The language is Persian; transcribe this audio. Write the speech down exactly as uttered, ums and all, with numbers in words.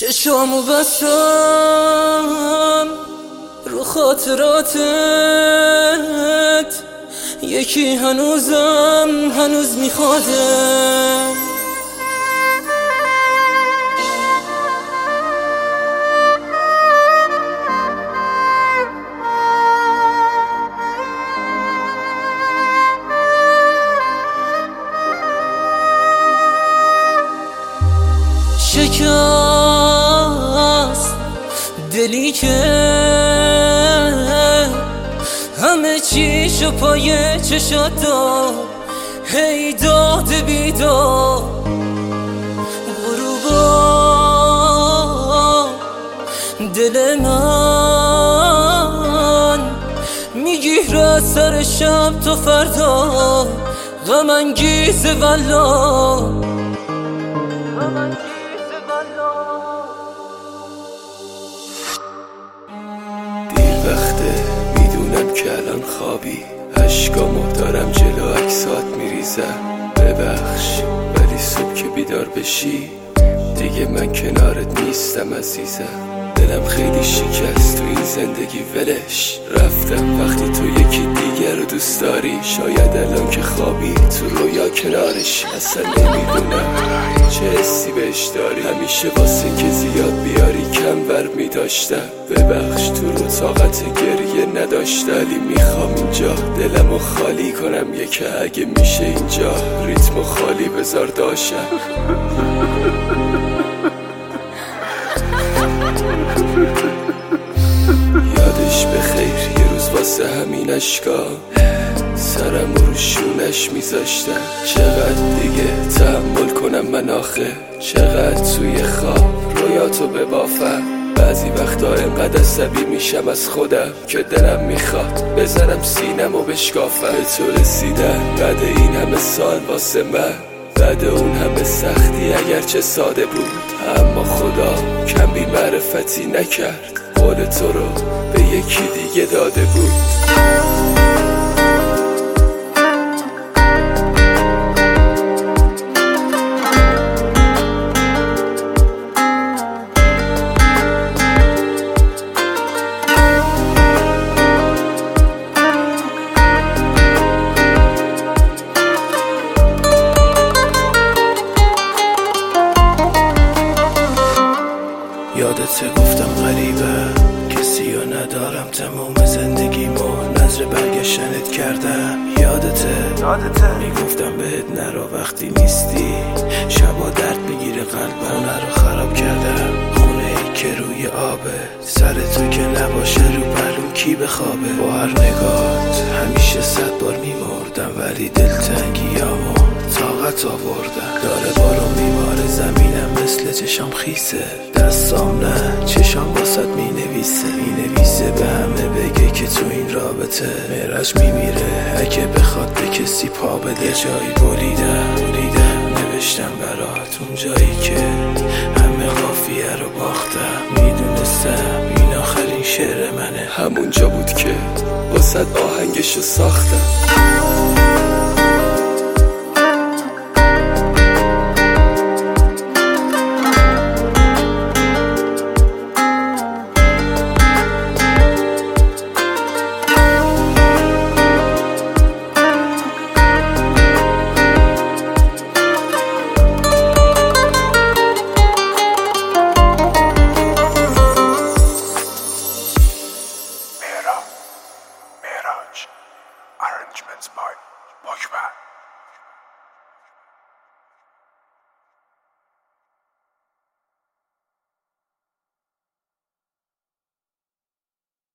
چشامو بستم رو خاطراتت، یکی هنوزم هنوز میخوادم. شکست دلی که همه چیشو پای چشات داد، هی داد بیداد غروبا دل من میگیره سر شب تا فردا، غم انگیز والا. دیر وقته میدونم که الان خوابی، اشکامو دارم جلو عکسات میریزم. ببخش ولی صبح که بیدار بشی دیگه من کنارت نیستم عزیزم. دلم خیلی شکست تو این زندگی ولش رفتم، وقتی تو یکی دیگر رو دوست داری. شاید الان که خوابی تو رویا کنارش، اصلا نمیدونم چه حسی بهش داری. همیشه واسه که زیاد بیاری کم بر میداشتم. ببخش تو رو طاقت گریه نداشتم، ولی میخوام اینجا دلمو خالی کنم. یکه اگه میشه اینجا ریتمو خالی بذار داشتم. یادش بخیر یه روز واسه همین اشکا سرم رو شونش میذاشتم. چقدر دیگه تحمل کنم من آخه، چقدر توی خواب رویاتو ببافم. بعضی وقتا انقدر عصبی میشم از خودم که دلم میخواد بزنم سینم و بشکافم. به تو رسیدن بعد این همه سال واسه من، بعد اون همه سختی اگرچه ساده بود، اما خدا کم بی معرفتی نکرد، قول تو رو به یکی دیگه داده بود. یادت گفتم غریبه کسی رو ندارم، تموم زندگیمو نظر برگشتنت کردم. یادته یادته میگفتم بهت نرو وقتی نیستی، شبا درد میگیره قلبم، خونه رو خراب کردم. خونه ای که روی آبه، سر تو که نباشه رو پهلوم کی بخوابه. با هر نگات همیشه صد بار میمردم، ولی دلتنگیامو طاقت آوردم. داره بارو میباره زمینم مثل چشام خیسه، دستام نه چشام واسد مینویسه. مینویسه به همه بگه که تو این رابطه معراج میمیره اگه بخواد به کسی پا بده. جایی بریدم بریدم نوشتم برات اون جایی که همه قافیه رو باختم. میدونستم این آخرین شعر منه، همون جا بود که واسد آهنگشو ساختم. Arrangements by Boyman.